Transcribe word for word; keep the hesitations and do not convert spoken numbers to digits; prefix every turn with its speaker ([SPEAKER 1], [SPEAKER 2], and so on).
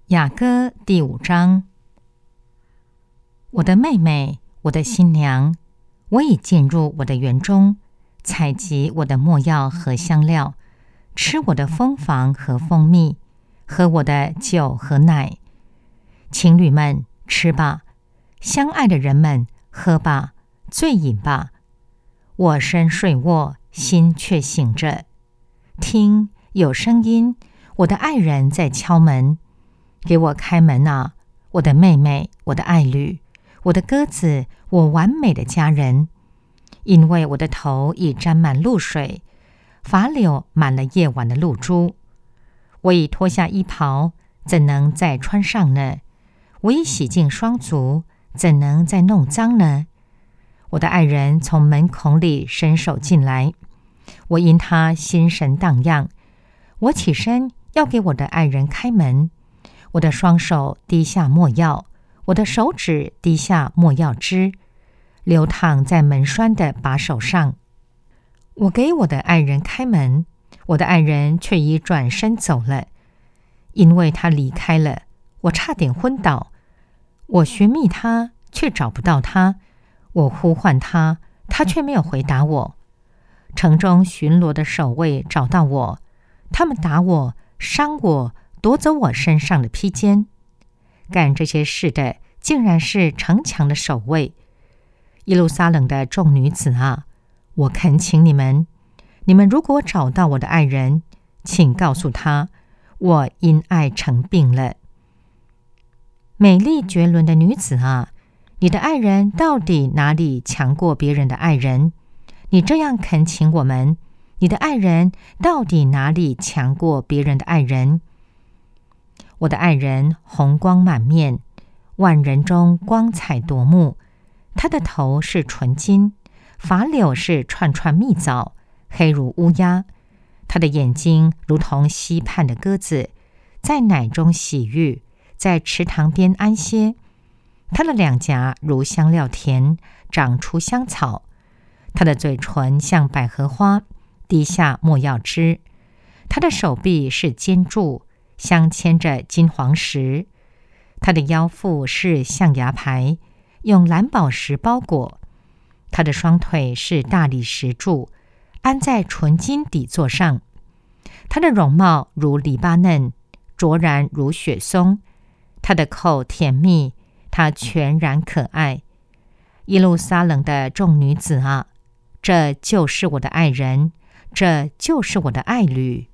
[SPEAKER 1] 雅歌第五章。我的妹妹，我的新娘，我已进入我的园中，采集我的没药和香料，吃我的蜂房和蜂蜜，喝我的酒和奶。情侣们，吃吧；相爱的人们，喝吧，醉饮吧。我身睡卧，心却醒着。听，有声音，我的爱人在敲门。给我开门啊，我的妹妹，我的爱侣，我的鸽子，我完美的家人。因为我的头已沾满露水，发绺满了夜晚的露珠。我已脱下衣袍，怎能再穿上呢？我已洗净双足，怎能再弄脏呢？我的爱人从门孔里伸手进来，我因他心神荡漾。我起身要给我的爱人开门，我的双手滴下没药，我的手指滴下没药汁，流淌在门栓的把手上。我给我的爱人开门，我的爱人却已转身走了。因为他离开了，我差点昏倒。我寻觅他，却找不到他；我呼唤他，他却没有回答我。城中巡逻的守卫找到我，他们打我，伤我，夺走我身上的披肩。干这些事的竟然是城墙的守卫。耶路撒冷的众女子啊，我恳请你们，你们如果找到我的爱人，请告诉他，我因爱成病了。美丽绝伦的女子啊，你的爱人到底哪里强过别人的爱人？你这样恳请我们，你的爱人到底哪里强过别人的爱人？我的爱人红光满面，万人中光彩夺目。他的头是纯金，发绺是串串蜜枣，黑如乌鸦。他的眼睛如同溪畔的鸽子，在奶中洗浴，在池塘边安歇。他的两颊如香料田，长出香草。他的嘴唇像百合花，滴下没药汁。他的手臂是尖柱，镶嵌着金黄石。他的腰腹是象牙牌，用蓝宝石包裹。他的双腿是大理石柱，安在纯金底座上。他的容貌如黎巴嫩，卓然如雪松。他的口甜蜜，他全然可爱。耶路撒冷的众女子啊，这就是我的爱人，这就是我的爱侣。